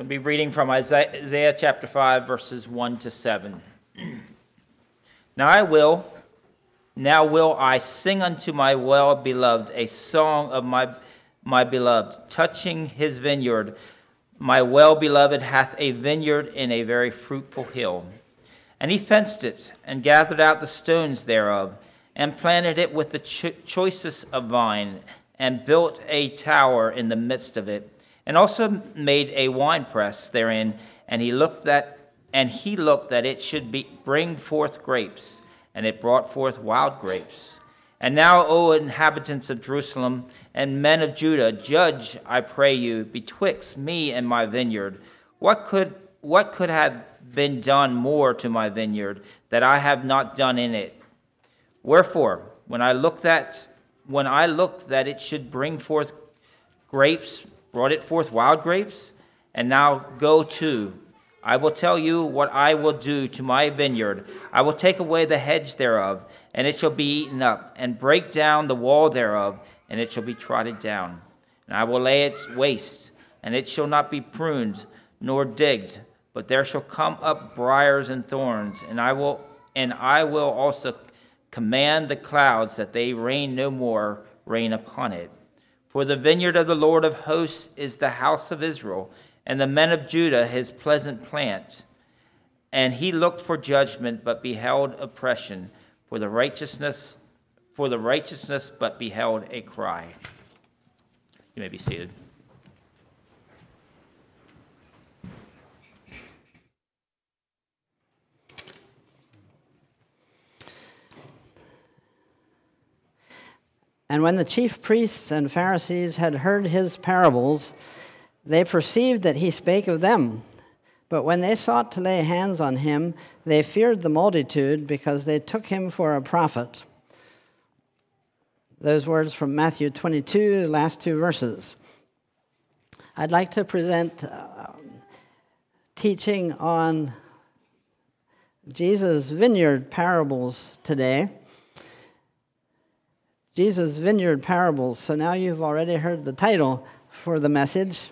I'll be reading from Isaiah chapter 5, verses 1 to 7. Now will I sing unto my well-beloved a song of my beloved, touching his vineyard. My well-beloved hath a vineyard in a very fruitful hill. And he fenced it, and gathered out the stones thereof, and planted it with the choicest of vine, and built a tower in the midst of it, and also made a winepress therein. And he looked that it should bring forth grapes, and it brought forth wild grapes. And now, O inhabitants of Jerusalem and men of Judah, judge, I pray you, betwixt me and my vineyard. What could have been done more to my vineyard that I have not done in it? Wherefore, when I looked that it should bring forth grapes, brought it forth wild grapes? And now go to, I will tell you what I will do to my vineyard. I will take away the hedge thereof, and it shall be eaten up, and break down the wall thereof, and it shall be trodden down. And I will lay it waste, and it shall not be pruned nor digged, but there shall come up briars and thorns, and I will also command the clouds that they rain no more rain upon it. For the vineyard of the Lord of hosts is the house of Israel, and the men of Judah his pleasant plant. And he looked for judgment, but beheld oppression, for the righteousness, but beheld a cry. You may be seated. And when the chief priests and Pharisees had heard his parables, they perceived that he spake of them. But when they sought to lay hands on him, they feared the multitude, because they took him for a prophet. Those words from Matthew 22, the last two verses. I'd like to present teaching on Jesus' vineyard parables today. Jesus' vineyard parables. So now you've already heard the title for the message.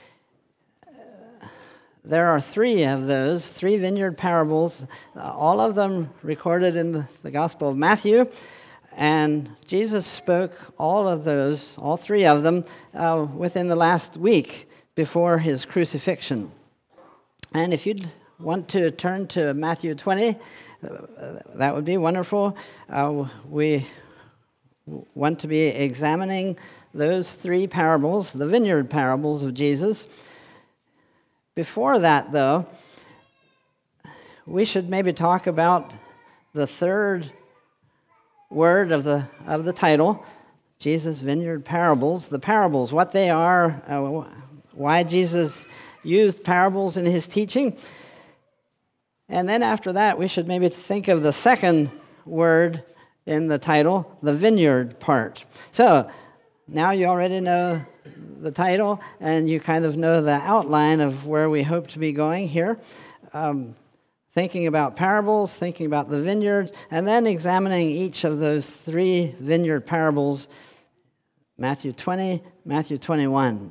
There are three of those, three vineyard parables, all of them recorded in the Gospel of Matthew. And Jesus spoke all three of them, within the last week before his crucifixion. And if you'd want to turn to Matthew 20, that would be wonderful. We want to be examining those three parables, the vineyard parables of Jesus. Before that, though, we should maybe talk about the third word of the title, Jesus' vineyard parables. The parables, what they are, why Jesus used parables in his teaching. And then after that, we should maybe think of the second word in the title, the vineyard part. So now you already know the title, and you kind of know the outline of where we hope to be going here. Thinking about parables, thinking about the vineyards, and then examining each of those three vineyard parables, Matthew 20, Matthew 21.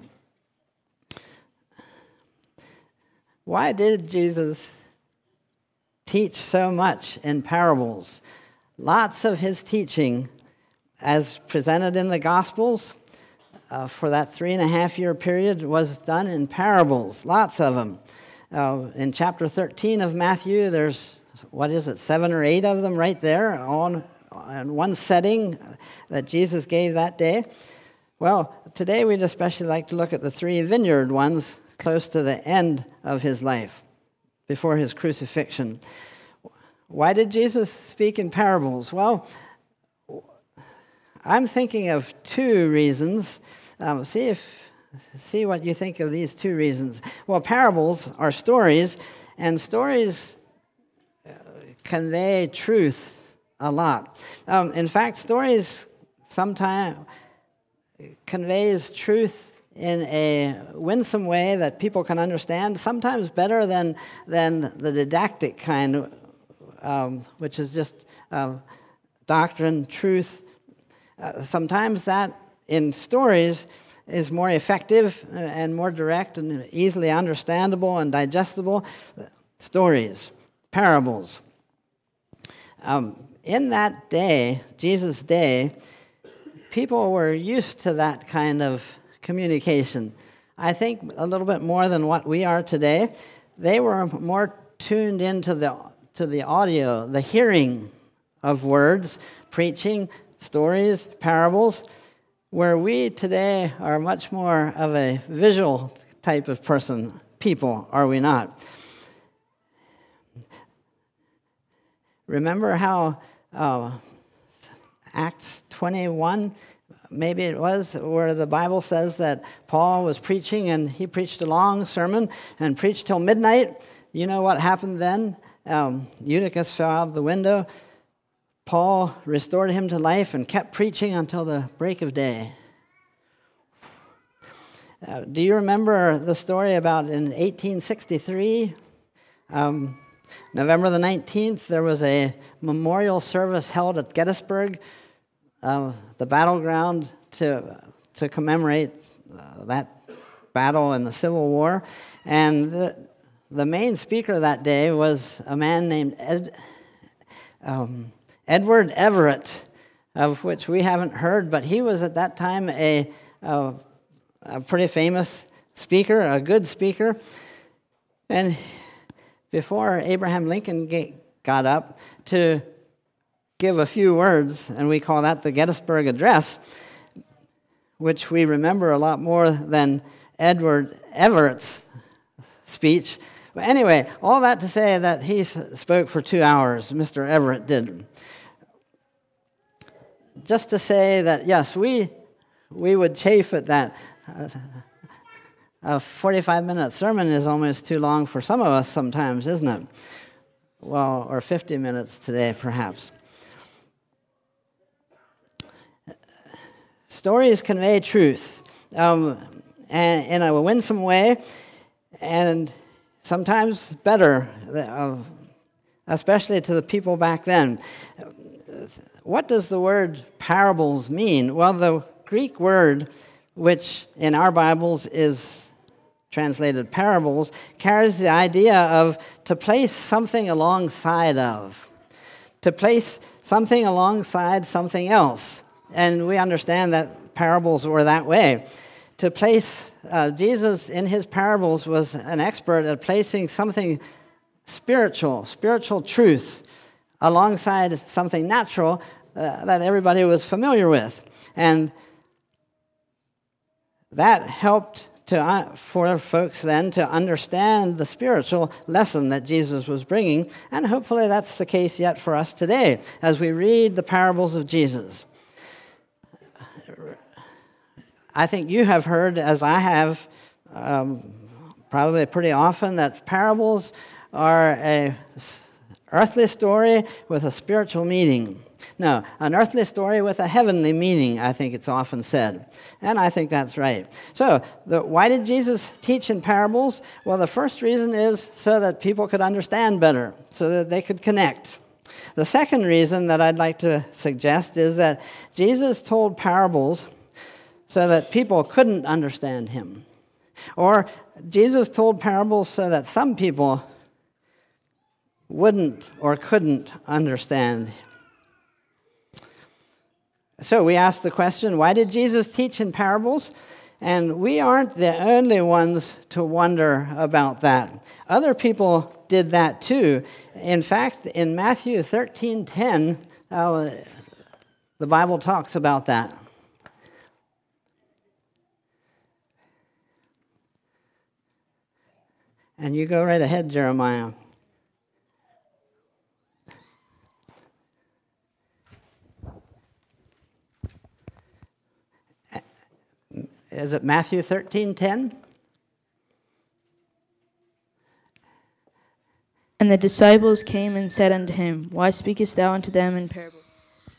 Why did Jesus teach so much in parables? Lots of his teaching, as presented in the Gospels, for that 3.5-year period, was done in parables, lots of them. In chapter 13 of Matthew, there's, 7 or 8 of them right there, all in one setting that Jesus gave that day. Well, today we'd especially like to look at the three vineyard ones close to the end of his life, before his crucifixion. Why did Jesus speak in parables? Well, I'm thinking of two reasons. See what you think of these two reasons. Well, parables are stories, and stories convey truth a lot. In fact, stories sometimes conveys truth in a winsome way that people can understand, sometimes better than the didactic kind, which is just doctrine, truth. Sometimes that in stories is more effective and more direct and easily understandable and digestible? Stories, parables. In that day, Jesus' day, people were used to that kind of communication. I think a little bit more than what we are today. They were more tuned into the audio, the hearing of words, preaching, stories, parables, where we today are much more of a visual type of people, are we not? Remember how Acts 21, maybe it was, where the Bible says that Paul was preaching and he preached a long sermon and preached till midnight. You know what happened then? Eutychus fell out of the window. Paul restored him to life and kept preaching until the break of day. Do you remember the story about in 1863? November the 19th, there was a memorial service held at Gettysburg, the battleground to commemorate that battle in the Civil War. And the main speaker that day was a man named Edward Everett, of which we haven't heard, but he was at that time a pretty famous speaker, a good speaker. And before Abraham Lincoln got up to give a few words, and we call that the Gettysburg Address, which we remember a lot more than Edward Everett's speech. But anyway, all that to say that he spoke for 2 hours, Mr. Everett did. Just to say that, yes, we would chafe at that. A 45-minute sermon is almost too long for some of us sometimes, isn't it? Well, or 50 minutes today, perhaps. Stories convey truth and in a winsome way, and sometimes better, especially to the people back then. What does the word parables mean? Well, the Greek word, which in our Bibles is translated parables, carries the idea of to place something alongside of, to place something alongside something else. And we understand that parables were that way. To place, Jesus in his parables was an expert at placing something spiritual truth alongside something natural that everybody was familiar with. And that helped for folks then to understand the spiritual lesson that Jesus was bringing, and hopefully that's the case yet for us today as we read the parables of Jesus. I think you have heard, as I have, probably pretty often, that parables are an earthly story with a spiritual meaning. No, an earthly story with a heavenly meaning, I think it's often said. And I think that's right. So, why did Jesus teach in parables? Well, the first reason is so that people could understand better, so that they could connect. The second reason that I'd like to suggest is that Jesus told parables so that people couldn't understand him. Or Jesus told parables so that some people wouldn't or couldn't understand. So we ask the question, why did Jesus teach in parables? And we aren't the only ones to wonder about that. Other people did that too. In fact, in Matthew 13:10, the Bible talks about that. And you go right ahead, Jeremiah. Is it Matthew 13:10? And the disciples came and said unto him, Why speakest thou unto them in parables?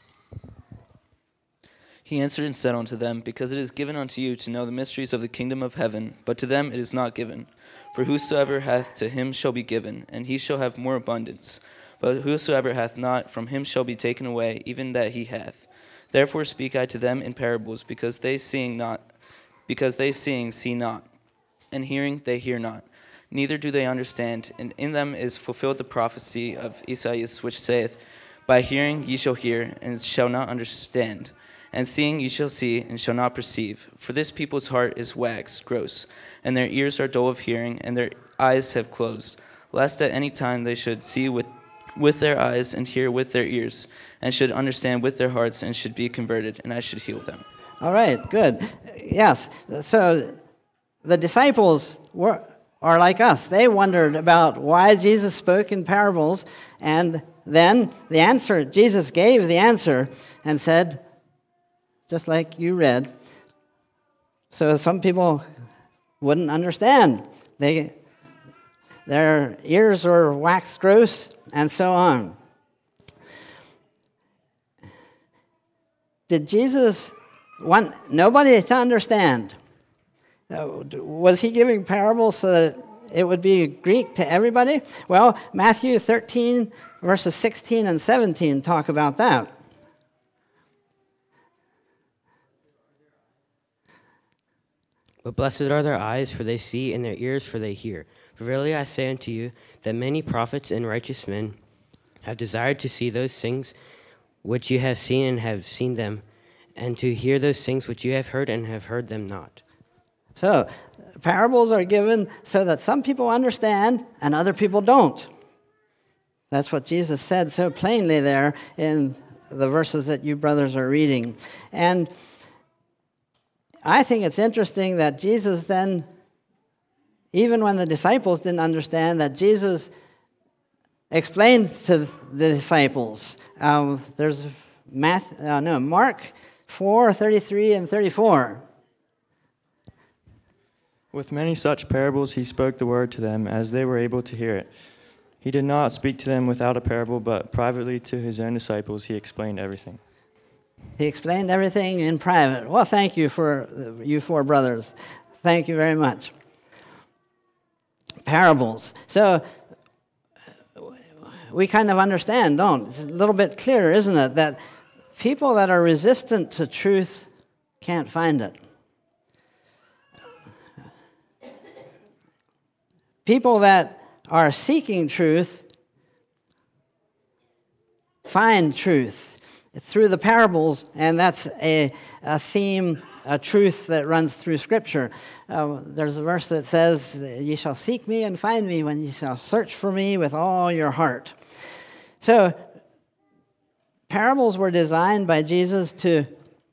He answered and said unto them, Because it is given unto you to know the mysteries of the kingdom of heaven, but to them it is not given. For whosoever hath, to him shall be given, and he shall have more abundance. But whosoever hath not, from him shall be taken away, even that he hath. Therefore speak I to them in parables, because they seeing not, because they seeing see not, and hearing they hear not, neither do they understand. And in them is fulfilled the prophecy of Esaias, which saith, By hearing ye shall hear, and shall not understand, and seeing ye shall see, and shall not perceive. For this people's heart is waxed gross, and their ears are dull of hearing, and their eyes have closed, lest at any time they should see with their eyes, and hear with their ears, and should understand with their hearts, and should be converted, and I should heal them. All right, good. Yes, so the disciples are like us. They wondered about why Jesus spoke in parables, and then Jesus gave the answer and said, just like you read. So some people wouldn't understand. Their ears were waxed gross, and so on. Did Jesus want nobody to understand? Was he giving parables so that it would be Greek to everybody? Well, Matthew 13, verses 16 and 17 talk about that. But blessed are their eyes, for they see, and their ears, for they hear. For verily I say unto you, that many prophets and righteous men have desired to see those things which you have seen and have seen them, and to hear those things which you have heard and have heard them not. So, parables are given so that some people understand and other people don't. That's what Jesus said so plainly there in the verses that you brothers are reading. And I think it's interesting that Jesus then, even when the disciples didn't understand, that Jesus explained to the disciples. There's Mark 4:33 and 34. With many such parables he spoke the word to them, as they were able to hear it. He did not speak to them without a parable, but privately to his own disciples he explained everything. He explained everything in private. Well, thank you for you four brothers. Thank you very much. Parables. So we kind of understand, don't? It's a little bit clearer, isn't it? That people that are resistant to truth can't find it. People that are seeking truth find truth through the parables, and that's a theme, a truth that runs through Scripture. There's a verse that says, "Ye shall seek me and find me when ye shall search for me with all your heart." So, parables were designed by Jesus to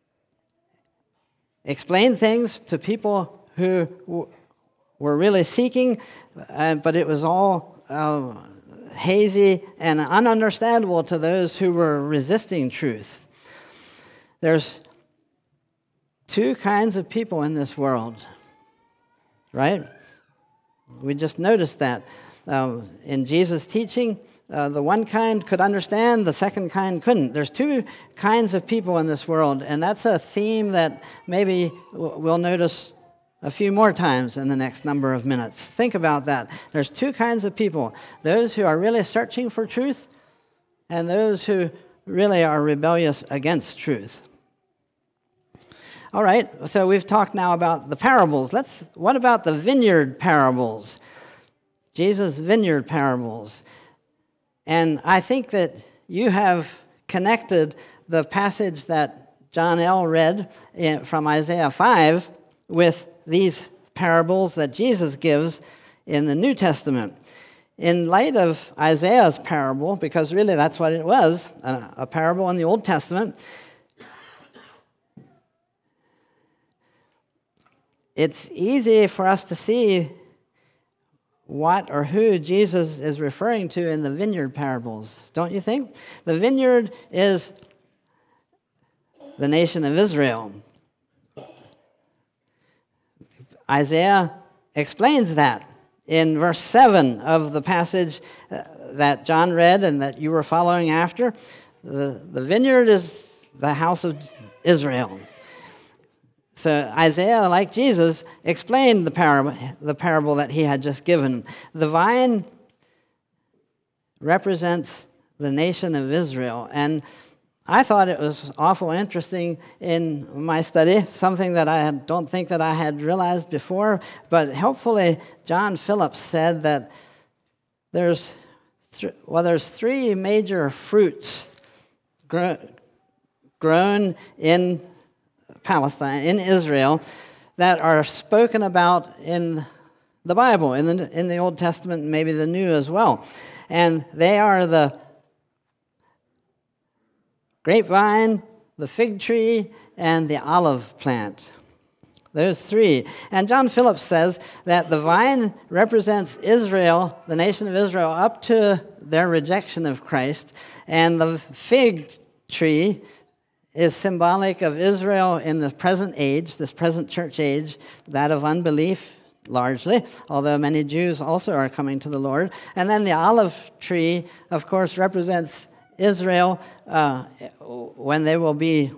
explain things to people who were really seeking, but it was all hazy and ununderstandable to those who were resisting truth. There's two kinds of people in this world, right? We just noticed that. In Jesus' teaching, the one kind could understand, the second kind couldn't. There's two kinds of people in this world, and that's a theme that maybe we'll notice a few more times in the next number of minutes. Think about that. There's two kinds of people. Those who are really searching for truth and those who really are rebellious against truth. All right, so we've talked now about the parables. What about the vineyard parables? Jesus' vineyard parables. And I think that you have connected the passage that John L. read from Isaiah 5 with these parables that Jesus gives in the New Testament. In light of Isaiah's parable, because really that's what it was, a parable in the Old Testament, it's easy for us to see what or who Jesus is referring to in the vineyard parables, don't you think? The vineyard is the nation of Israel. Isaiah explains that in verse 7 of the passage that John read and that you were following after. The vineyard is the house of Israel. So Isaiah, like Jesus, explained the parable that he had just given. The vine represents the nation of Israel, and I thought it was awful interesting in my study, something that don't think that I had realized before, but helpfully John Phillips said that there's three major fruits grown in Palestine, in Israel, that are spoken about in the Bible, in the Old Testament, and maybe the New as well. And they are the grapevine, the fig tree, and the olive plant. Those three. And John Phillips says that the vine represents Israel, the nation of Israel, up to their rejection of Christ, and the fig tree is symbolic of Israel in the present age, this present church age, that of unbelief largely, although many Jews also are coming to the Lord. And then the olive tree, of course, represents Israel when they will be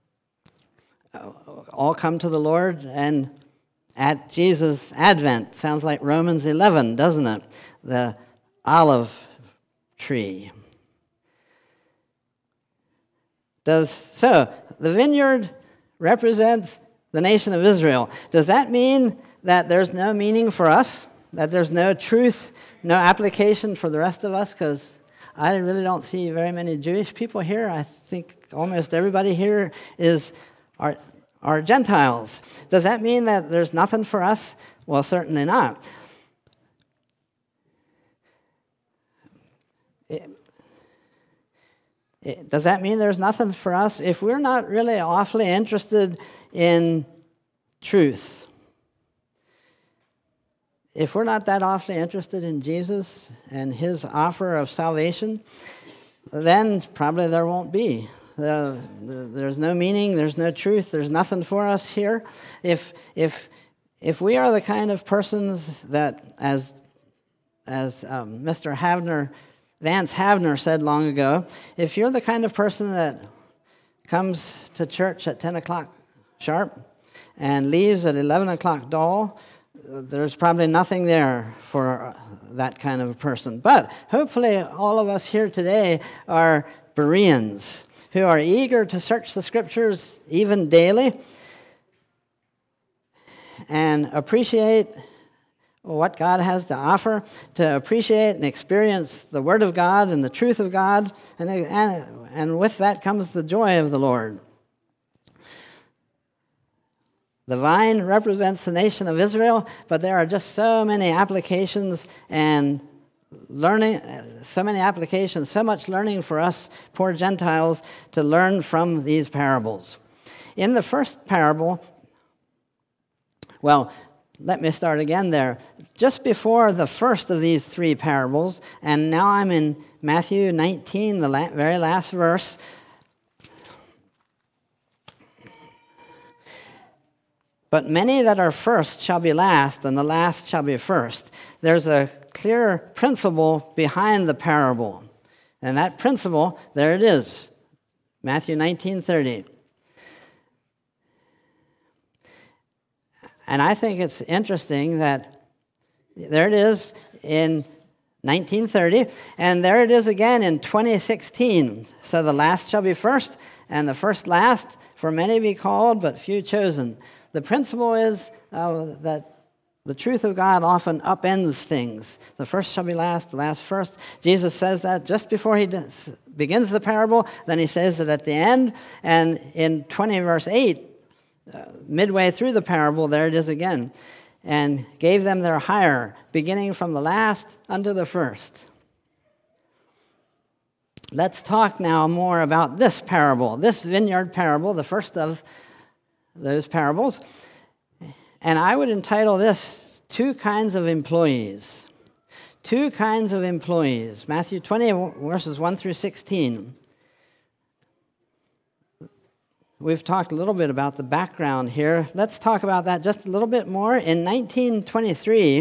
all come to the Lord and at Jesus' advent. Sounds like Romans 11, doesn't it? The olive tree. So the vineyard represents the nation of Israel. Does that mean that there's no meaning for us? That there's no truth, no application for the rest of us? Because I really don't see very many Jewish people here. I think almost everybody here are Gentiles. Does that mean that there's nothing for us? Well, certainly not. Does that mean there's nothing for us? If we're not really awfully interested in truth, if we're not that awfully interested in Jesus and his offer of salvation, then probably there won't be. There's no meaning, there's no truth, there's nothing for us here. If we are the kind of persons that, as Mr. Vance Havner said long ago, if you're the kind of person that comes to church at 10 o'clock sharp and leaves at 11 o'clock dull, there's probably nothing there for that kind of a person. But hopefully all of us here today are Bereans who are eager to search the Scriptures even daily and appreciate what God has to offer, to appreciate and experience the Word of God and the truth of God, and with that comes the joy of the Lord. The vine represents the nation of Israel, but there are just so many applications and learning, so much learning for us poor Gentiles to learn from these parables. In the first parable, well, let me start again there. Just before the first of these three parables, and now I'm in Matthew 19, the very last verse. But many that are first shall be last, and the last shall be first. There's a clear principle behind the parable. And that principle, there it is, Matthew 19:30. And I think it's interesting that there it is in 1930, and there it is again in 2016. So the last shall be first, and the first last, for many be called, but few chosen. The principle is that the truth of God often upends things. The first shall be last, the last first. Jesus says that just before he begins the parable, then he says it at the end, and in 20 verse 8, midway through the parable, there it is again, and gave them their hire, beginning from the last unto the first. Let's talk now more about this parable, this vineyard parable, the first of those parables. And I would entitle this Two Kinds of Employees. Two kinds of employees. Matthew 20, verses 1 through 16. We've talked a little bit about the background here. Let's talk about that just a little bit more. In 1923,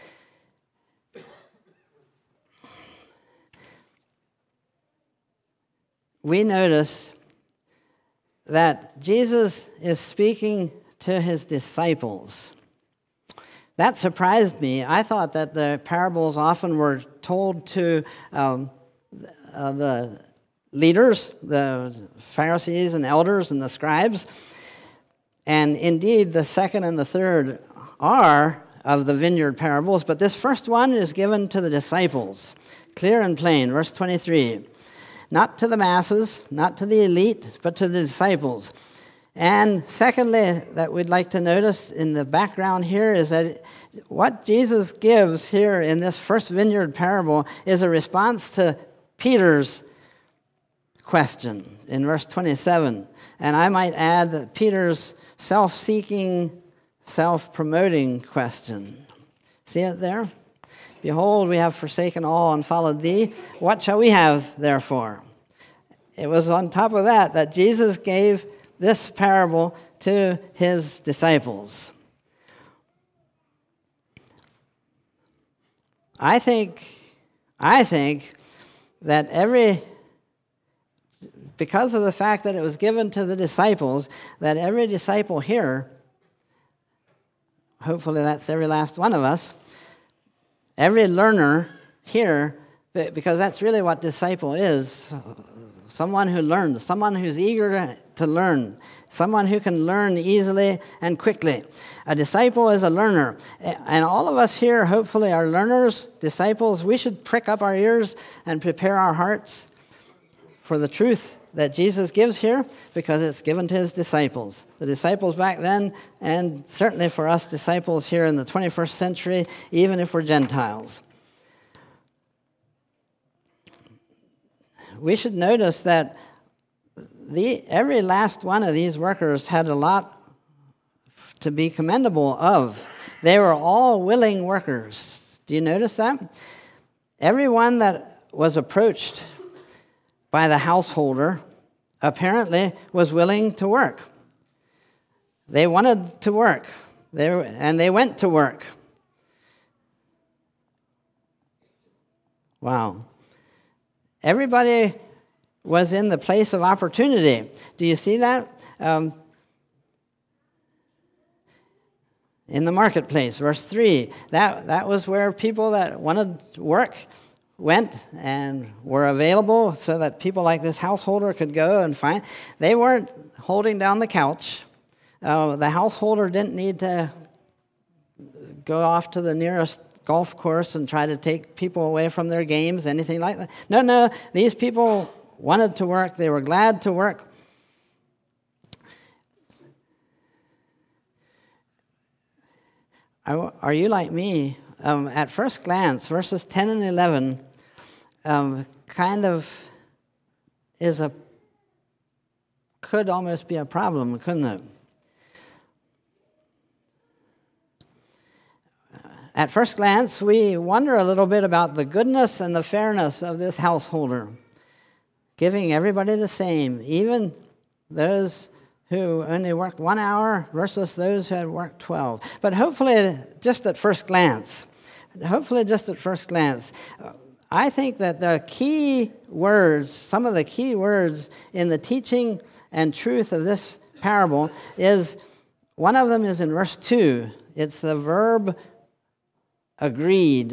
we notice that Jesus is speaking to his disciples. That surprised me. I thought that the parables often were told to the leaders, the Pharisees and elders and the scribes. And indeed, the second and the third are of the vineyard parables, but this first one is given to the disciples, clear and plain, verse 23. Not to the masses, not to the elite, but to the disciples. And secondly, that we'd like to notice in the background here is that what Jesus gives here in this first vineyard parable is a response to Peter's question in verse 27. And I might add that Peter's self-seeking, self-promoting question. See it there? Behold, we have forsaken all and followed thee. What shall we have, therefore? It was on top of that Jesus gave this parable to his disciples. I think that because of the fact that it was given to the disciples, that every disciple here, hopefully that's every last one of us, every learner here, because that's really what disciple is, someone who learns, someone who's eager to learn, someone who can learn easily and quickly. A disciple is a learner. And all of us here, hopefully, are learners, disciples. We should prick up our ears and prepare our hearts for the truth that Jesus gives here, because it's given to his disciples. The disciples back then, and certainly for us disciples here in the 21st century, even if we're Gentiles. We should notice that every last one of these workers had a lot to be commendable of. They were all willing workers. Do you notice that? Everyone that was approached by the householder apparently was willing to work. They wanted to work, and they went to work. Wow. Everybody was in the place of opportunity. Do you see that? In the marketplace, verse 3, that was where people that wanted work went and were available so that people like this householder could go and find. They weren't holding down the couch. The householder didn't need to go off to the nearest golf course and try to take people away from their games, anything like that. No, these people wanted to work. They were glad to work. Are you like me? At first glance, verses 10 and 11 kind of could almost be a problem, couldn't it? At first glance, we wonder a little bit about the goodness and the fairness of this householder, giving everybody the same, even those who only worked 1 hour versus those who had worked 12. But hopefully, just at first glance, I think that the key words, some of the key words in the teaching and truth of this parable is, one of them is in verse 2. It's the verb agreed.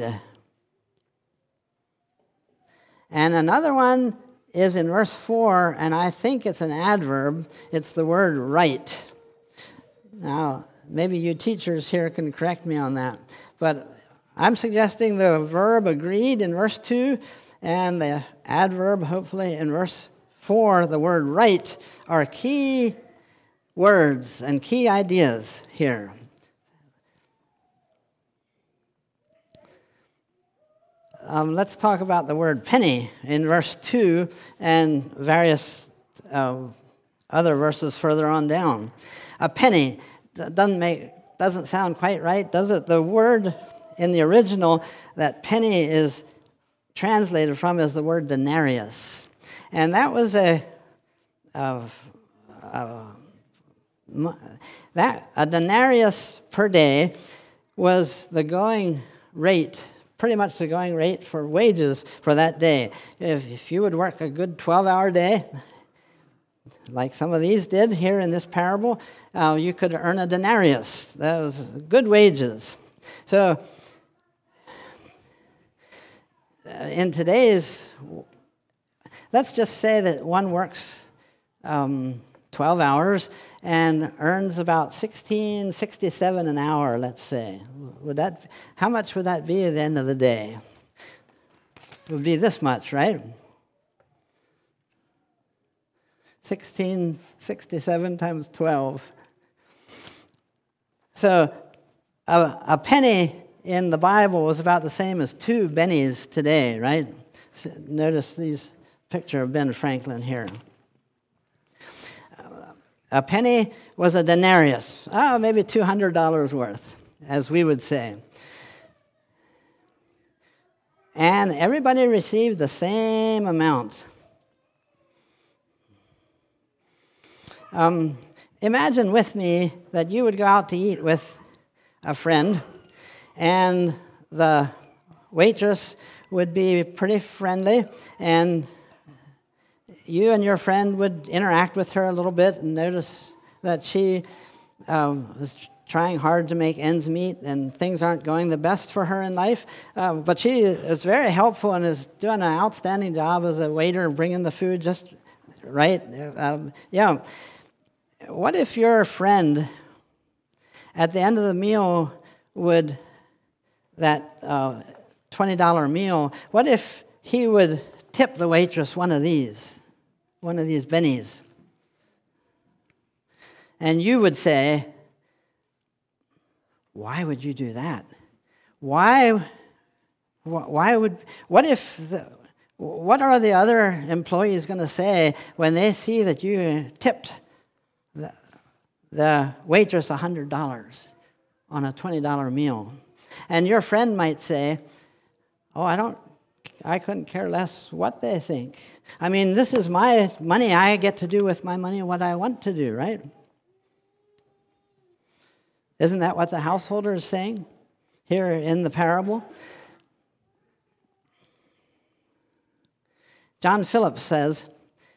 And another one is in verse 4, and I think it's an adverb. It's the word right. Now, maybe you teachers here can correct me on that, but I'm suggesting the verb agreed in verse 2 and the adverb, hopefully, in verse 4, the word right, are key words and key ideas here. Let's talk about the word penny in verse 2 and various other verses further on down. A penny doesn't sound quite right, does it? The word in the original that penny is translated from is the word denarius. And that was a denarius per day was the going rate, pretty much the going rate for wages for that day. If you would work a good 12-hour day, like some of these did here in this parable, you could earn a denarius. That was good wages. So in today's, let's just say that one works 12 hours and earns about $16.67 an hour, let's say. How much would that be at the end of the day? It would be this much, right? 16.67 times 12. So a penny in the Bible was about the same as 2 bennies today, right? So notice these picture of Ben Franklin here. A penny was a denarius, maybe $200 worth, as we would say. And everybody received the same amount. Imagine with me that you would go out to eat with a friend, and the waitress would be pretty friendly, and you and your friend would interact with her a little bit and notice that she was trying hard to make ends meet and things aren't going the best for her in life. But she is very helpful and is doing an outstanding job as a waiter, bringing the food just right. What if your friend, at the end of the meal, that $20 meal, what if he would tip the waitress one of these bennies? And you would say, why would you do that? What are the other employees going to say when they see that you tipped the waitress $100 on a $20 meal? And your friend might say, I couldn't care less what they think. I mean, this is my money. I get to do with my money what I want to do, right? Isn't that what the householder is saying here in the parable? John Phillips says,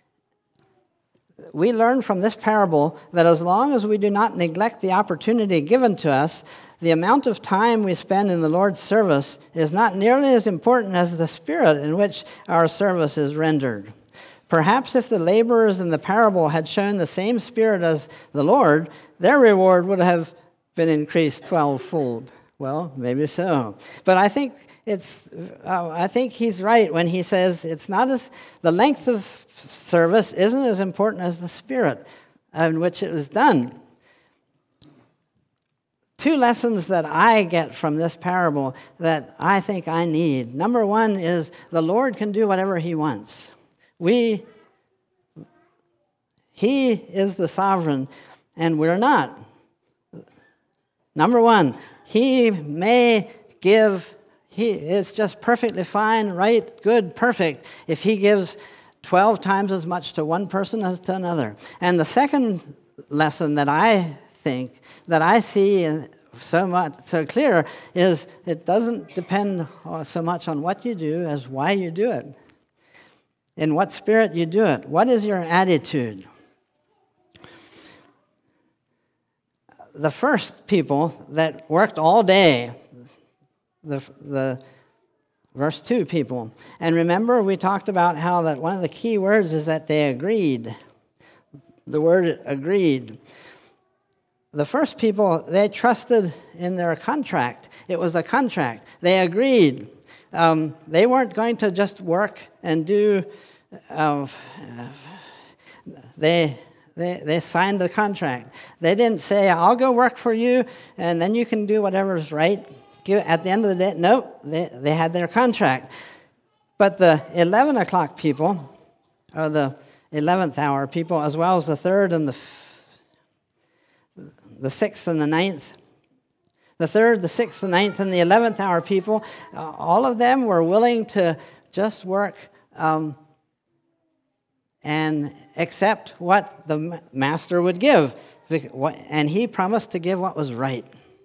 we learn from this parable that as long as we do not neglect the opportunity given to us, the amount of time we spend in the Lord's service is not nearly as important as the spirit in which our service is rendered. Perhaps if the laborers in the parable had shown the same spirit as the Lord, their reward would have been increased 12-fold. Well, maybe so. But I think he's right when he says the length of service isn't as important as the spirit in which it was done. 2 lessons that I get from this parable that I think I need. Number 1 is the Lord can do whatever he wants. He is the sovereign, and we're not. Number 1, he may give, it's just perfectly fine, right, good, perfect, if he gives 12 times as much to one person as to another. And the second lesson that I think, that I see so clear, is it doesn't depend so much on what you do as why you do it. In what spirit you do it. What is your attitude? The first people that worked all day, the verse 2 people. And remember, we talked about how that one of the key words is that they agreed. The word agreed. The first people, they trusted in their contract. It was a contract. They agreed. They weren't going to just work and do... They signed the contract. They didn't say, I'll go work for you, and then you can do whatever's right. At the end of the day, no, they had their contract. But the 11 o'clock people, or the 11th hour people, as well as the 3rd and the 6th and the 9th, the 3rd, the 6th, the 9th, and the 11th hour people, all of them were willing to just work and accept what the master would give. And he promised to give what was right.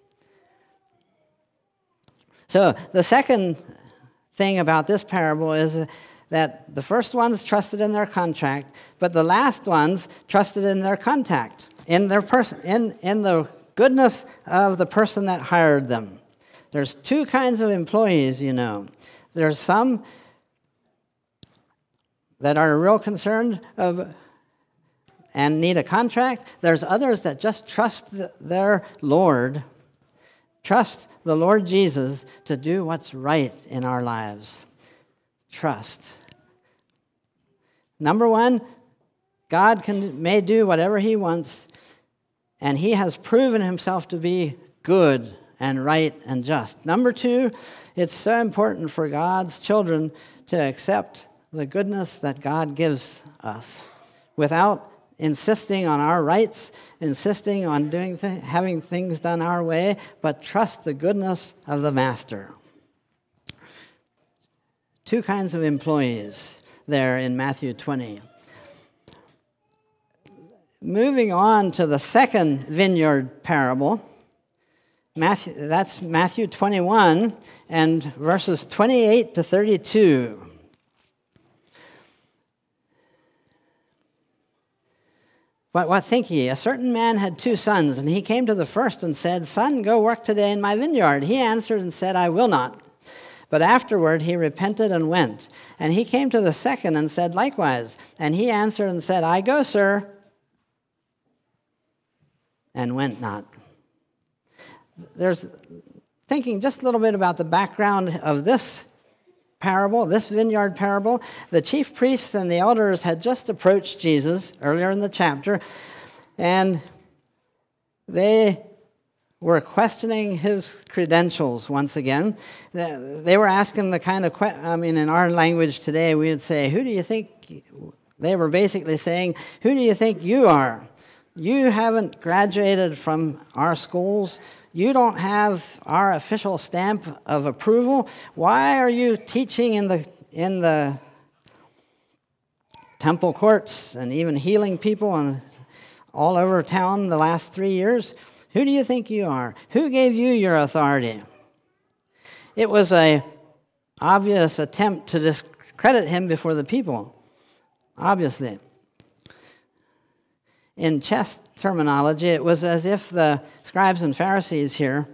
So the second thing about this parable is that the first ones trusted in their contract, but the last ones trusted in their contact, in their person, in the goodness of the person that hired them. There's 2 kinds of employees, you know. There's that are real concerned and need a contract. There's others that just trust their Lord, trust the Lord Jesus to do what's right in our lives. Trust. Number one, God may do whatever he wants, and he has proven himself to be good and right and just. Number two, it's so important for God's children to accept the goodness that God gives us without insisting on our rights, insisting on having things done our way, but trust the goodness of the Master. Two kinds of employees there in Matthew 20. Moving on to the second vineyard parable, that's Matthew 21 and verses 28 to 32. But what think ye? A certain man had 2 sons, and he came to the first and said, Son, go work today in my vineyard. He answered and said, I will not. But afterward he repented and went. And he came to the second and said likewise. And he answered and said, I go, sir, and went not. There's thinking just a little bit about the background of this parable, this vineyard parable. The chief priests and the elders had just approached Jesus earlier in the chapter, and they were questioning his credentials once again. They were asking the kind of in our language today, we would say, who do you think? They were basically saying, who do you think you are? You haven't graduated from our schools. You don't have our official stamp of approval. Why are you teaching in the temple courts and even healing people and all over town the last 3 years? Who do you think you are? Who gave you your authority? It was an obvious attempt to discredit him before the people, obviously. In chess terminology, it was as if the scribes and Pharisees here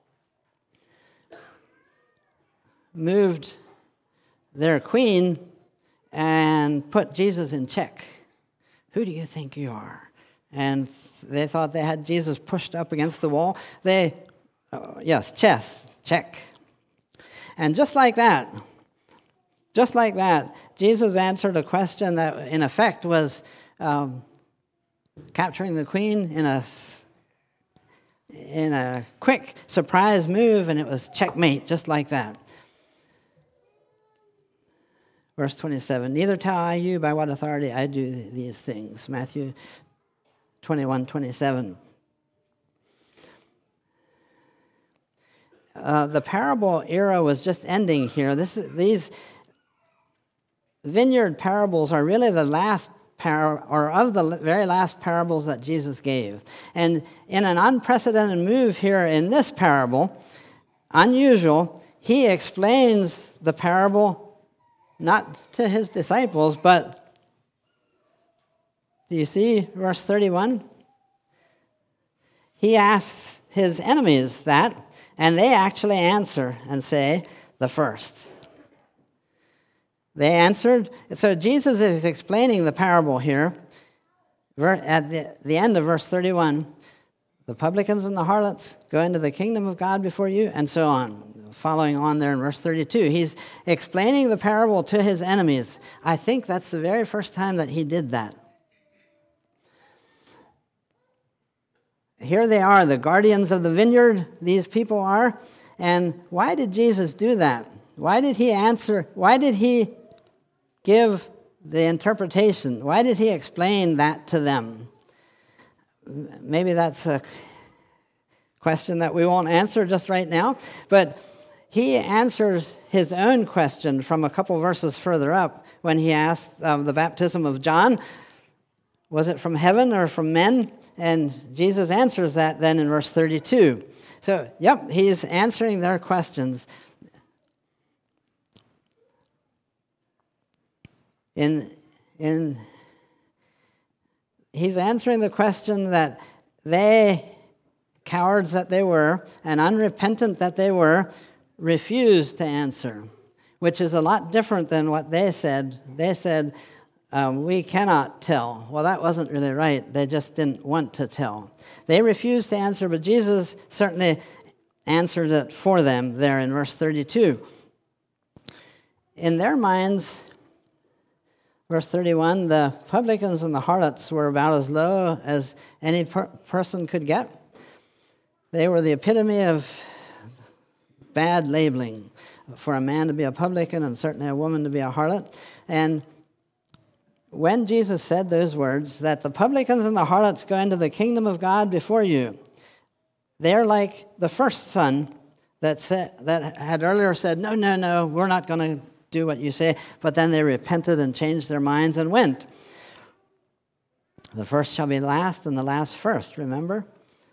moved their queen and put Jesus in check. Who do you think you are? And they thought they had Jesus pushed up against the wall. Yes, chess, check. And just like that, Jesus answered a question that in effect was capturing the queen in a quick surprise move, and it was checkmate, just like that. Verse 27, neither tell I you by what authority I do these things. Matthew 21:27. The parable era was just ending here. These vineyard parables are really the last of the very last parables that Jesus gave. And in an unprecedented move here in this parable, unusual, he explains the parable not to his disciples, but do you see verse 31? He asks his enemies that, and they actually answer and say, the first. They answered. So Jesus is explaining the parable here. At the end of verse 31, the publicans and the harlots go into the kingdom of God before you, and so on. Following on there in verse 32, he's explaining the parable to his enemies. I think that's the very first time that he did that. Here they are, the guardians of the vineyard, these people are. And why did Jesus do that? Why did he answer? Why did he give the interpretation? Why did he explain that to them? Maybe that's a question that we won't answer just right now, but he answers his own question from a couple verses further up when he asked the baptism of John, was it from heaven or from men? And Jesus answers that then in verse 32. So, he's answering their questions. He's answering the question that they, cowards that they were, and unrepentant that they were, refused to answer, which is a lot different than what they said. They said, we cannot tell. Well, that wasn't really right. They just didn't want to tell. They refused to answer, but Jesus certainly answered it for them there in verse 32. In their minds, verse 31, the publicans and the harlots were about as low as any person could get. They were the epitome of bad labeling for a man to be a publican and certainly a woman to be a harlot. And when Jesus said those words, that the publicans and the harlots go into the kingdom of God before you, they're like the first son that had earlier said, no, we're not going to do what you say. But then they repented and changed their minds and went. The first shall be last and the last first, remember?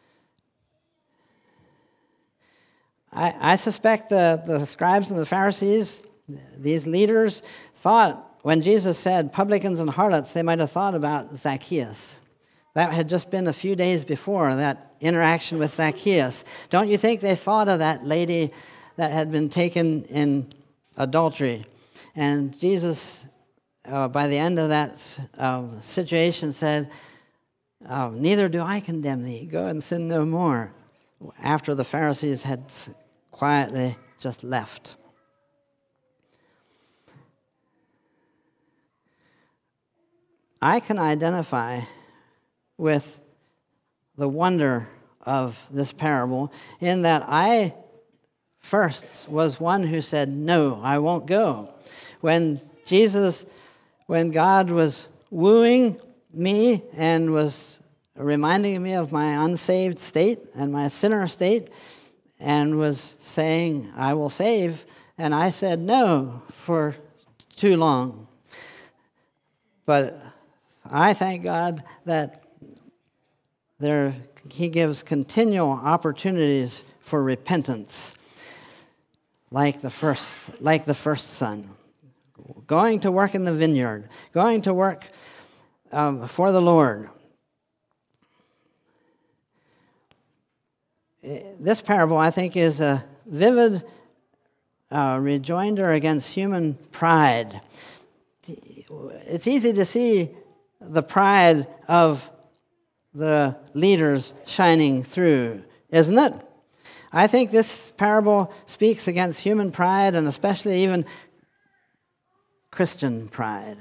I suspect the scribes and the Pharisees, these leaders, thought when Jesus said publicans and harlots, they might have thought about Zacchaeus. That had just been a few days before, that interaction with Zacchaeus. Don't you think they thought of that lady that had been taken in adultery? And Jesus, by the end of that situation, said, neither do I condemn thee. Go and sin no more. After the Pharisees had quietly just left. I can identify with the wonder of this parable in that I first was one who said, no, I won't go. When God was wooing me and was reminding me of my unsaved state and my sinner state and was saying, I will save, and I said no for too long. But I thank God that He gives continual opportunities for repentance, like the first son. Going to work in the vineyard, going to work for the Lord. This parable, I think, is a vivid rejoinder against human pride. It's easy to see the pride of the leaders shining through, isn't it? I think this parable speaks against human pride and especially even Christian pride.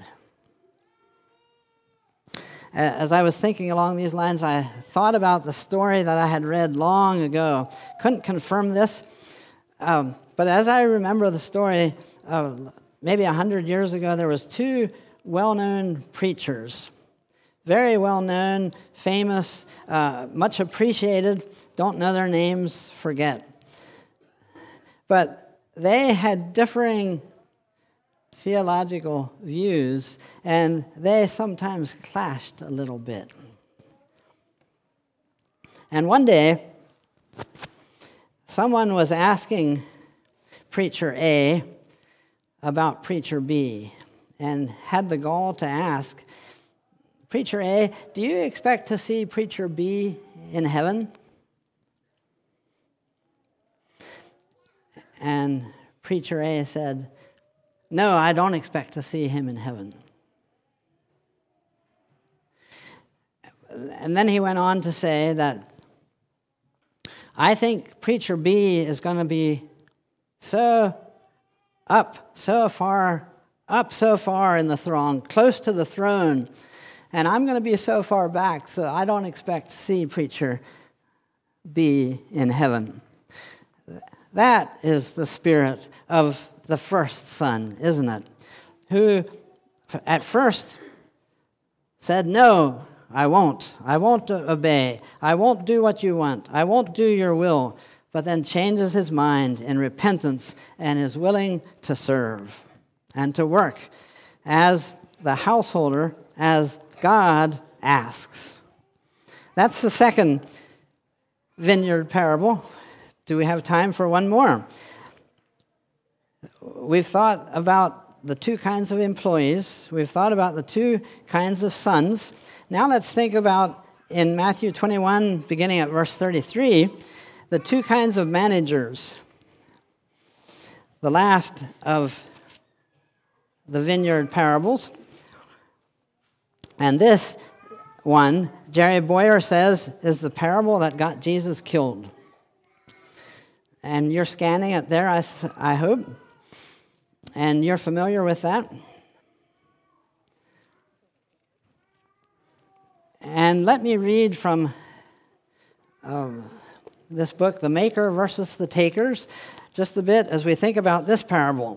As I was thinking along these lines, I thought about the story that I had read long ago. Couldn't confirm this, but as I remember the story, maybe 100 years ago, there was two well-known preachers, very well-known, famous, much appreciated. Don't know their names, forget. But they had differing theological views, and they sometimes clashed a little bit. And one day, someone was asking Preacher A about Preacher B, and had the gall to ask, Preacher A, do you expect to see Preacher B in heaven? And Preacher A said, no, I don't expect to see him in heaven. And then he went on to say that I think Preacher B is going to be so far in the throng, close to the throne, and I'm going to be so far back, so I don't expect to see Preacher B in heaven. That is the spirit of the first son, isn't it? Who at first said, no, I won't obey. I won't do what you want. I won't do your will. But then changes his mind in repentance and is willing to serve and to work as the householder, as God asks. That's the second vineyard parable. Do we have time for one more? We've thought about the two kinds of employees. We've thought about the two kinds of sons. Now let's think about, in Matthew 21, beginning at verse 33, the two kinds of managers. The last of the vineyard parables. And this one, Jerry Boyer says, is the parable that got Jesus killed. And you're scanning it there, I hope. And you're familiar with that. And let me read from this book, The Maker versus the Takers, just a bit as we think about this parable.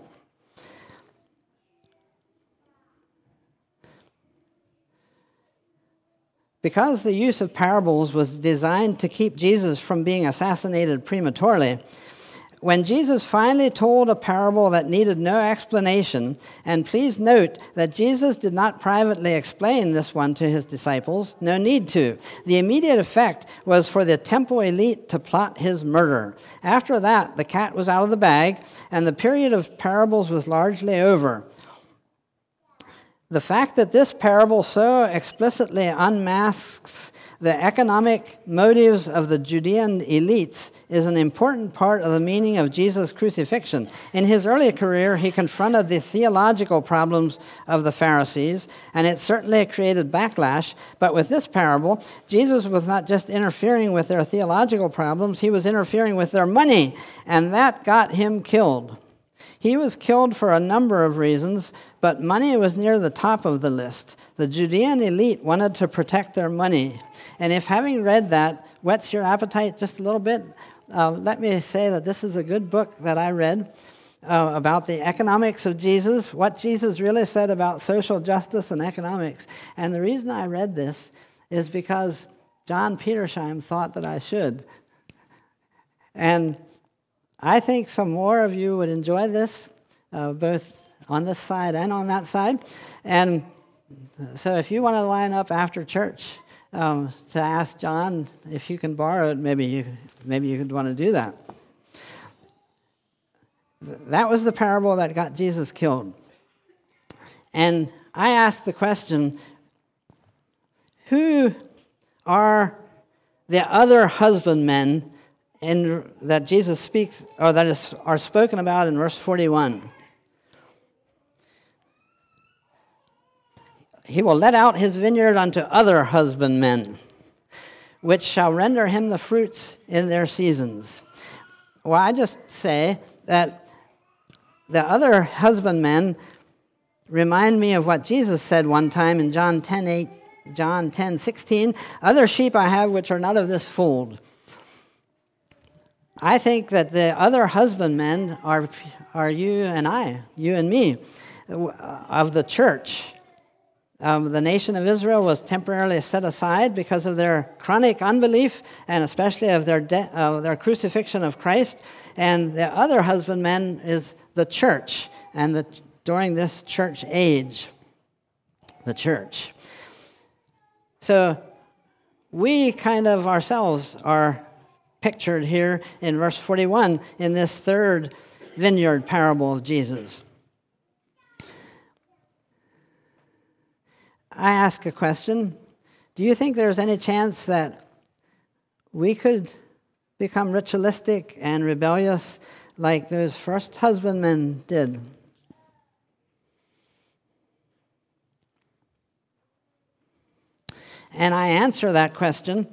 Because the use of parables was designed to keep Jesus from being assassinated prematurely, when Jesus finally told a parable that needed no explanation, and please note that Jesus did not privately explain this one to his disciples, no need to. The immediate effect was for the temple elite to plot his murder. After that, the cat was out of the bag, and the period of parables was largely over. The fact that this parable so explicitly unmasks the economic motives of the Judean elites is an important part of the meaning of Jesus' crucifixion. In his early career, he confronted the theological problems of the Pharisees, and it certainly created backlash. But with this parable, Jesus was not just interfering with their theological problems, he was interfering with their money, and that got him killed. He was killed for a number of reasons, but money was near the top of the list. The Judean elite wanted to protect their money. And if having read that whets your appetite just a little bit, let me say that this is a good book that I read about the economics of Jesus, what Jesus really said about social justice and economics. And the reason I read this is because John Petersheim thought that I should. And I think some more of you would enjoy this, both on this side and on that side. And so if you want to line up after church to ask John if you can borrow it, maybe you could want to do that. That was the parable that got Jesus killed. And I asked the question, who are the other husbandmen that Jesus speaks, or that are spoken about in verse 41? He will let out his vineyard unto other husbandmen, which shall render him the fruits in their seasons. Well, I just say that the other husbandmen remind me of what Jesus said one time in John 10:16. Other sheep I have which are not of this fold. I think that the other husbandmen are you and I, you and me, of the church. The nation of Israel was temporarily set aside because of their chronic unbelief and especially of their crucifixion of Christ. And the other husbandman is the church, and during this church age, the church. So we kind of ourselves are pictured here in verse 41 in this third vineyard parable of Jesus. I ask a question. Do you think there's any chance that we could become ritualistic and rebellious like those first husbandmen did? And I answer that question.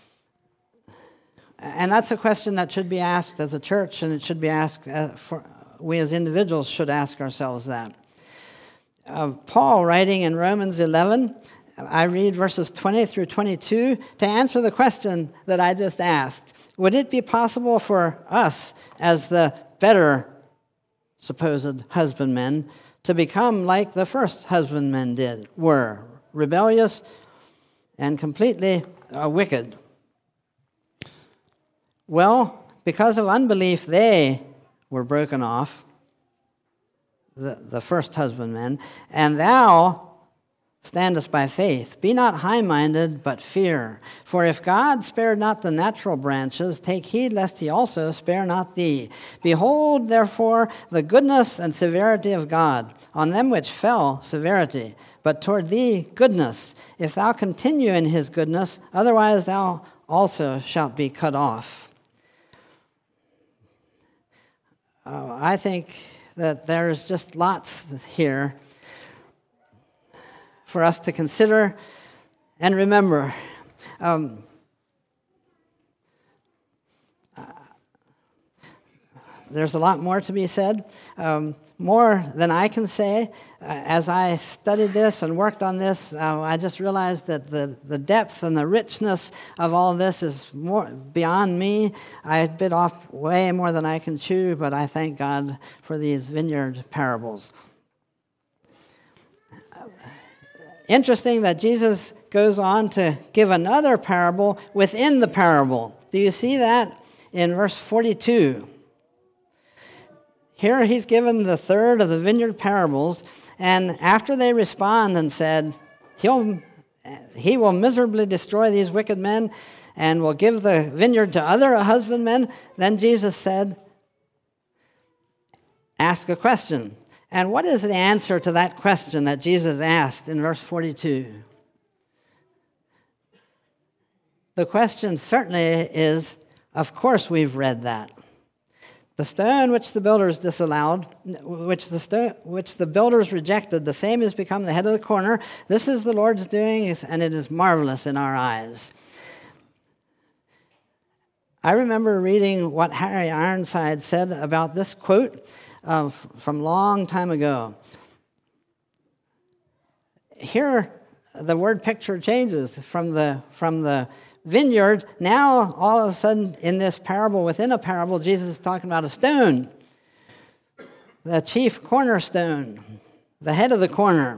And that's a question that should be asked as a church, and it should be asked we as individuals should ask ourselves that. Paul, writing in Romans 11, I read verses 20 through 22 to answer the question that I just asked. Would it be possible for us, as the better supposed husbandmen, to become like the first husbandmen were, rebellious and completely wicked? Well, because of unbelief, they were broken off, the first husbandmen, and thou standest by faith. Be not high-minded, but fear. For if God spared not the natural branches, take heed lest he also spare not thee. Behold, therefore, the goodness and severity of God. On them which fell, severity, but toward thee goodness. If thou continue in his goodness, otherwise thou also shalt be cut off. I think that there's just lots here for us to consider and remember. There's a lot more to be said, more than I can say. As I studied this and worked on this, I just realized that the depth and the richness of all this is more beyond me. I bit off way more than I can chew, but I thank God for these vineyard parables. Interesting that Jesus goes on to give another parable within the parable. Do you see that in verse 42? Here he's given the third of the vineyard parables, and after they respond and said, he will miserably destroy these wicked men and will give the vineyard to other husbandmen, then Jesus said, ask a question. And what is the answer to that question that Jesus asked in verse 42? The question certainly is, of course we've read that. The stone which the builders disallowed, which the builders rejected, the same has become the head of the corner. This is the Lord's doing, and it is marvelous in our eyes. I remember reading what Harry Ironside said about this quote from long time ago. Here, the word picture changes from the vineyard. Now, all of a sudden, in this parable, within a parable, Jesus is talking about a stone, the chief cornerstone, the head of the corner.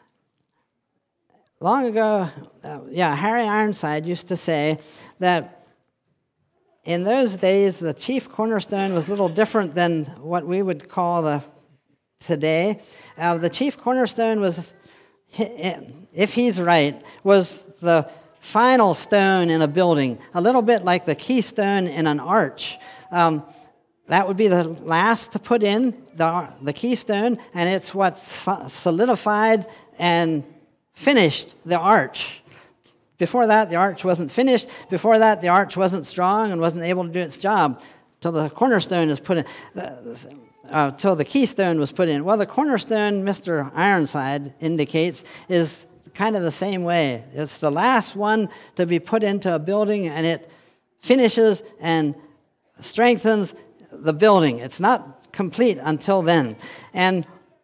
Long ago, Harry Ironside used to say that in those days, the chief cornerstone was a little different than what we would call today. The chief cornerstone was, if he's right, was the final stone in a building, a little bit like the keystone in an arch. That would be the last to put in, the keystone, and it's what solidified and finished the arch. Before that, the arch wasn't finished. Before that, the arch wasn't strong and wasn't able to do its job till the cornerstone is put in, till the keystone was put in. Well, the cornerstone, Mr. Ironside indicates, is kind of the same way. It's the last one to be put into a building, and it finishes and strengthens the building. It's not complete until then. And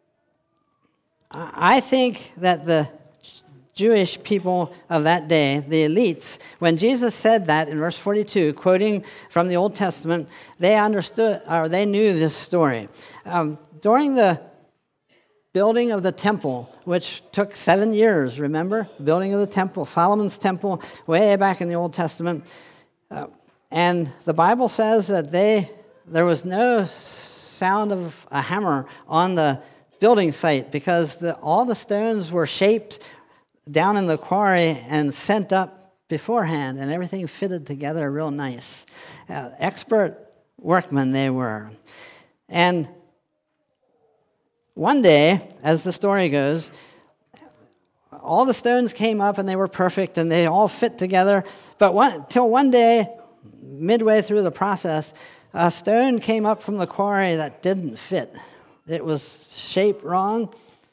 I think that the Jewish people of that day, the elites, when Jesus said that in verse 42, quoting from the Old Testament, they understood, or they knew this story. During the building of the temple, which took 7 years, remember? Building of the temple, Solomon's temple, way back in the Old Testament. And the Bible says that there was no sound of a hammer on the building site because all the stones were shaped down in the quarry and sent up beforehand, and everything fitted together real nice. Expert workmen they were. And one day, as the story goes, all the stones came up and they were perfect and they all fit together. But till one day, midway through the process, a stone came up from the quarry that didn't fit. It was shaped wrong.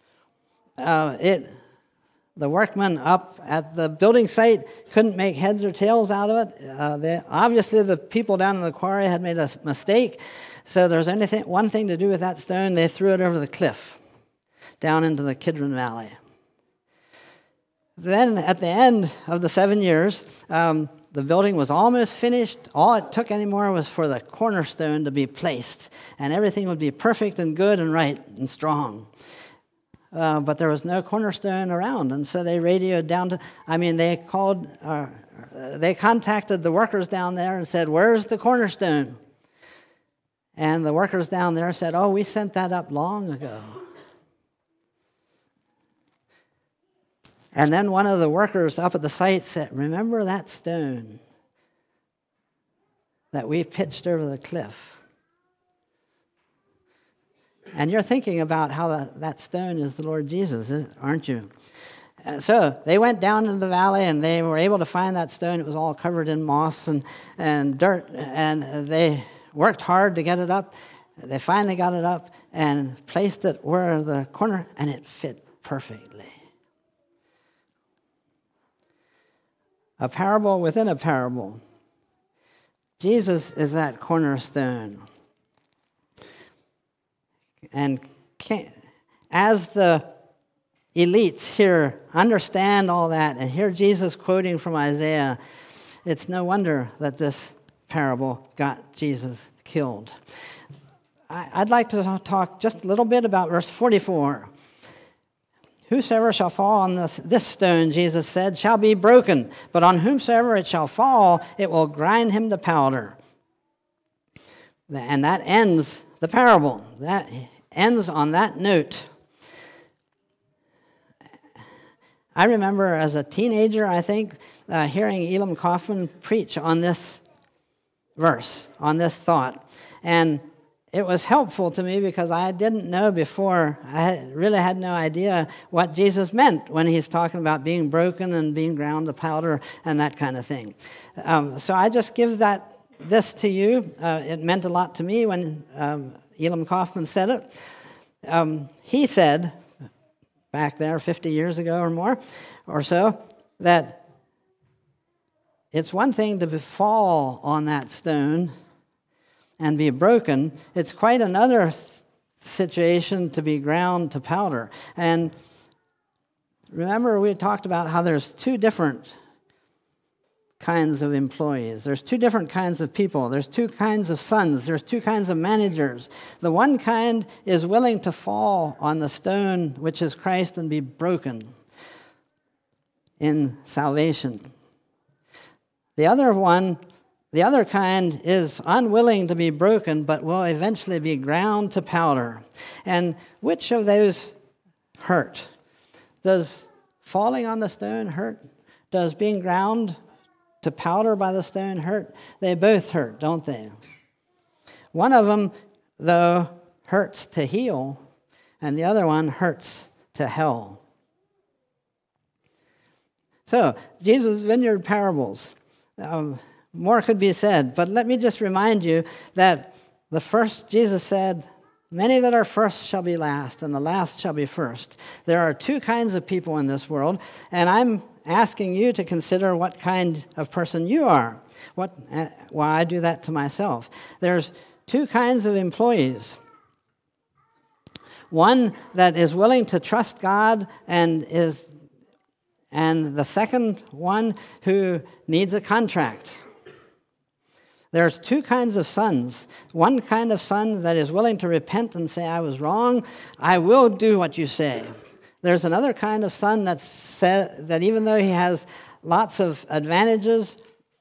The workmen up at the building site couldn't make heads or tails out of it. Obviously, the people down in the quarry had made a mistake. So there's one thing to do with that stone. They threw it over the cliff down into the Kidron Valley. Then at the end of the 7 years, the building was almost finished. All it took anymore was for the cornerstone to be placed, and everything would be perfect and good and right and strong. But there was no cornerstone around, and so they radioed down to, they contacted the workers down there and said, "Where's the cornerstone?" And the workers down there said, "Oh, we sent that up long ago." And then one of the workers up at the site said, "Remember that stone that we pitched over the cliff?" And you're thinking about how that stone is the Lord Jesus, aren't you? So they went down into the valley, and they were able to find that stone. It was all covered in moss and dirt, and they worked hard to get it up. They finally got it up and placed it where the corner, and it fit perfectly. a parable within a parable. Jesus is that cornerstone. And as the elites here understand all that and hear Jesus quoting from Isaiah, it's no wonder that this parable got Jesus killed. I'd like to talk just a little bit about verse 44. Whosoever shall fall on this stone, Jesus said, shall be broken, but on whomsoever it shall fall, it will grind him to powder. And that ends the parable. That ends on that note. I remember as a teenager, I think, hearing Elam Kaufman preach on this verse, on this thought. And it was helpful to me because I didn't know before, really had no idea what Jesus meant when he's talking about being broken and being ground to powder and that kind of thing. So I just give this to you. It meant a lot to me when Elam Kaufman said it. He said, back there 50 years ago or more, or so, that it's one thing to fall on that stone and be broken. It's quite another situation to be ground to powder. And remember, we talked about how there's two different kinds of employees. There's two different kinds of people. There's two kinds of sons. There's two kinds of managers. The one kind is willing to fall on the stone, which is Christ, and be broken in salvation. The other kind is unwilling to be broken, but will eventually be ground to powder. And which of those hurt? Does falling on the stone hurt? Does being ground to powder by the stone hurt? They both hurt, don't they? One of them, though, hurts to heal, and the other one hurts to hell. So, Jesus' vineyard parables. More could be said, but let me just remind you that the first, Jesus said, many that are first shall be last, and the last shall be first. There are two kinds of people in this world, and I'm asking you to consider what kind of person you are. Why I do that to myself. There's two kinds of employees. One that is willing to trust God and the second one who needs a contract. There's two kinds of sons. One kind of son that is willing to repent and say, I was wrong, I will do what you say. There's another kind of son that even though he has lots of advantages,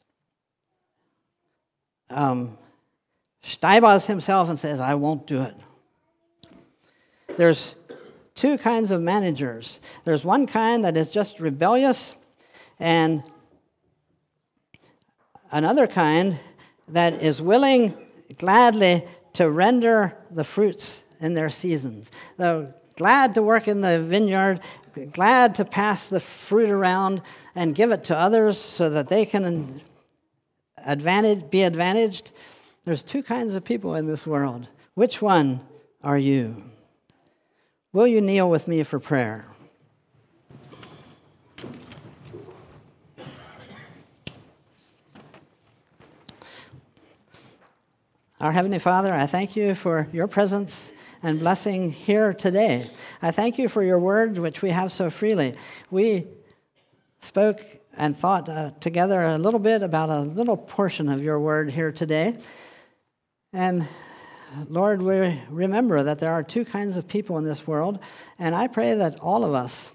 steibas himself and says, I won't do it. There's two kinds of managers. There's one kind that is just rebellious, and another kind that is willing gladly to render the fruits in their seasons. They're glad to work in the vineyard, glad to pass the fruit around and give it to others so that they can be advantaged. There's two kinds of people in this world. Which one are you? Will you kneel with me for prayer? Our Heavenly Father, I thank you for your presence and blessing here today. I thank you for your word, which we have so freely. We spoke and thought together a little bit about a little portion of your word here today. And Lord, we remember that there are two kinds of people in this world, and I pray that all of us,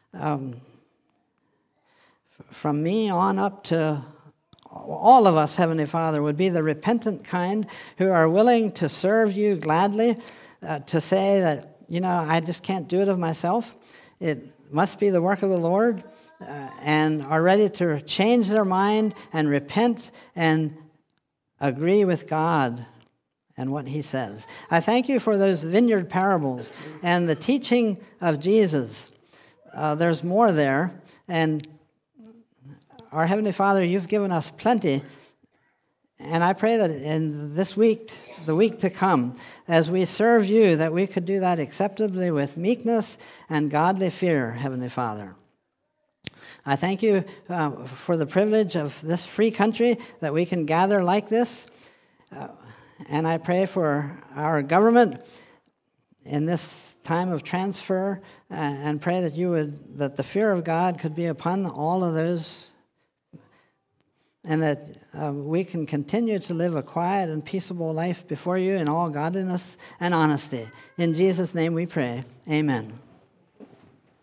from me on up to all of us, Heavenly Father, would be the repentant kind who are willing to serve you gladly, to say that, I just can't do it of myself. It must be the work of the Lord, and are ready to change their mind and repent and agree with God and what he says. I thank you for those vineyard parables and the teaching of Jesus. There's more there, and our Heavenly Father, you've given us plenty, and I pray that in this week, the week to come, as we serve you, that we could do that acceptably with meekness and godly fear, Heavenly Father. I thank you for the privilege of this free country that we can gather like this. And I pray for our government in this time of transfer, and pray that the fear of God could be upon all of those, and that we can continue to live a quiet and peaceable life before you in all godliness and honesty. In Jesus' name we pray. Amen.